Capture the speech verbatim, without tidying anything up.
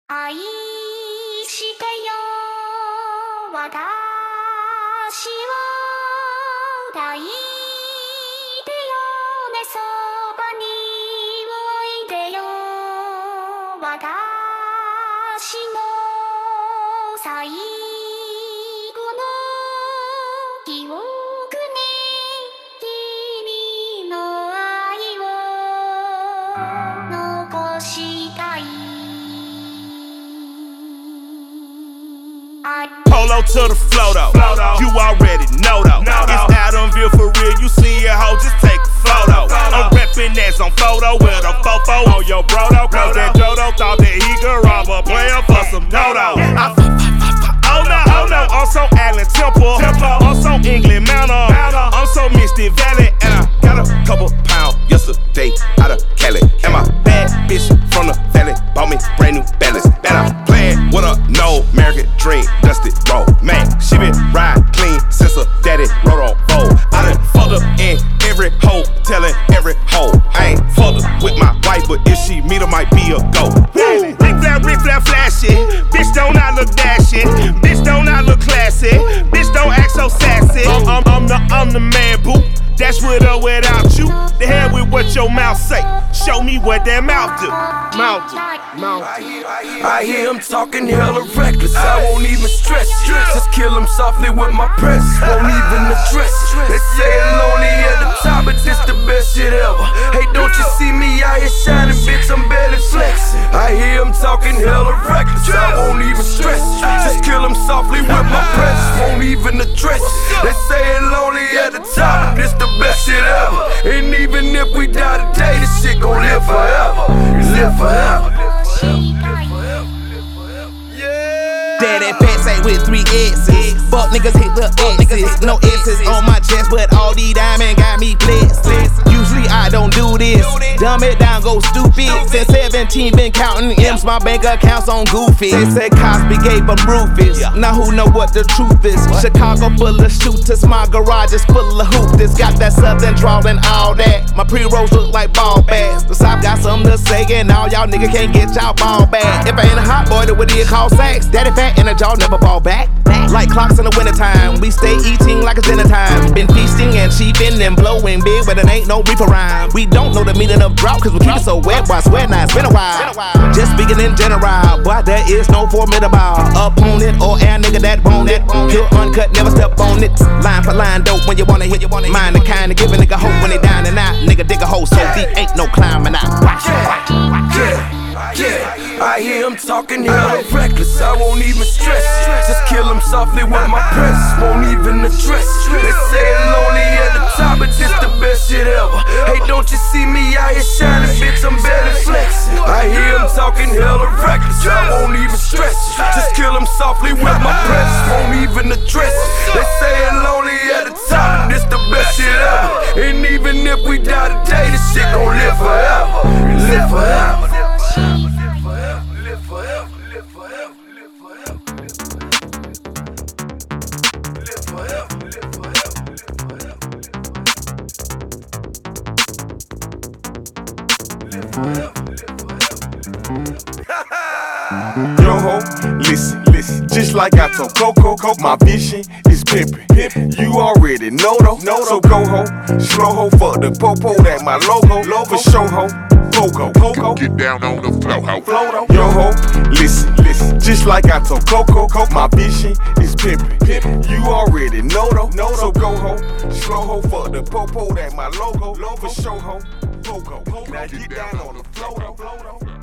愛してよ私を抱いてよねそばにおいでよ私の最後の記憶に君の愛を残したい Polo to the flow though, you already know though. It's Adamville for real, you see a hoe, just take a photo. I'm reppin' that's on photo with a fofo on your brodo. Cause that Jodo thought that he could rob a player for some dodo. I Oh no, oh no, I'm so Allen Temple, I'm so England Mountain, I'm so Mystic Valley. And I got a couple pounds yesterday out of Cali. And my bad bitch from the valley bought me brand new balance. Bet I'm playing with a no American dream, dusty road. Man, she been ride clean since her daddy rode on road. I done fucked her in every hoe, telling every hoe. I ain't fucked her with my wife, but if she meet her, might be a go. Woo! Rick flat, Rick flat, flashy. Bitch don't I look dashing. Bitch don't I look classy. Bitch don't act so sassy. I'm, I'm, I'm the, I'm the man, boo. That's with or without you. The hell with what your mouth say. Show me what that mouth do. Mouth do. Mouth do. I hear, I hear, I hear him talking hella reckless. I won't even stress it. Just kill him softly with my press. Won't even address it. They say it lonely at the top, but this the best shit ever. Hey, don't you see me out here shining, bitch? I'm barely flexing. I hear him talking hella reckless. I won't even stress it. Just kill him softly with my press. Won't even address it. They say it lonely at the top, but this the best shit ever. And even if we die today, this shit gon' live forever. Live forever. Daddy fat say with three X's. Fuck niggas hit the X's. No X's on my chest, but all these diamonds got me blessed. Usually I don't do this. Dumb it down, go stupid. Since seventeen, been counting M's, my bank accounts on Goofy. They said Cosby gave them Rufus. Now who know what the truth is? Chicago full of shooters, my garage is full of hoopers. Got that southern drawl and all that. My pre-rolls look like ball bags. The South got something to say, and all y'all niggas can't get y'all ball back. If I ain't a hot boy, then what do you call sex? Daddy fat and a jaw never fall back. Like clocks in the wintertime, we stay eating like it's dinner time. Been feasting and cheaping and blowing big, but it ain't no reaper rhyme. We don't know the meaning of drought, cause we keep it so wet, boy, I swear now it's been a while. Just speaking in general, boy, there is no formidable opponent or air nigga that want it. Pure uncut, never step on it. Line for line, dope when you wanna hit. Mind the kind of give a nigga hope when they down and out. Nigga dig a hole so deep, ain't no climbing out. Yeah. Yeah, I hear him talking hella reckless. I won't even stress it. Just kill him softly with my press. Won't even address it. They say it lonely at the top, but this the best shit ever. Hey, don't you see me out here shining, bitch? I'm barely flexing. I hear him talking hella reckless. I won't even stress it. Just kill him softly with my press. Won't even address it. They say it lonely at the top, but this the best shit ever. And even if we die today, this shit gon' live forever. Live forever. Yo ho, listen, listen. Just like I told Coco, my vision is pimpin'. Pimpin'. You already know though. So go ho, slow ho, fuck the popo, that my logo. For show ho, Poco, Poco. Get down on the flow ho. Yo ho, listen, listen. Just like I told Coco, my vision is pimpin'. Pimpin'. You already know though. So go ho, slow ho, fuck the popo, that my logo. For show ho, Poco. Now get down on the flow though.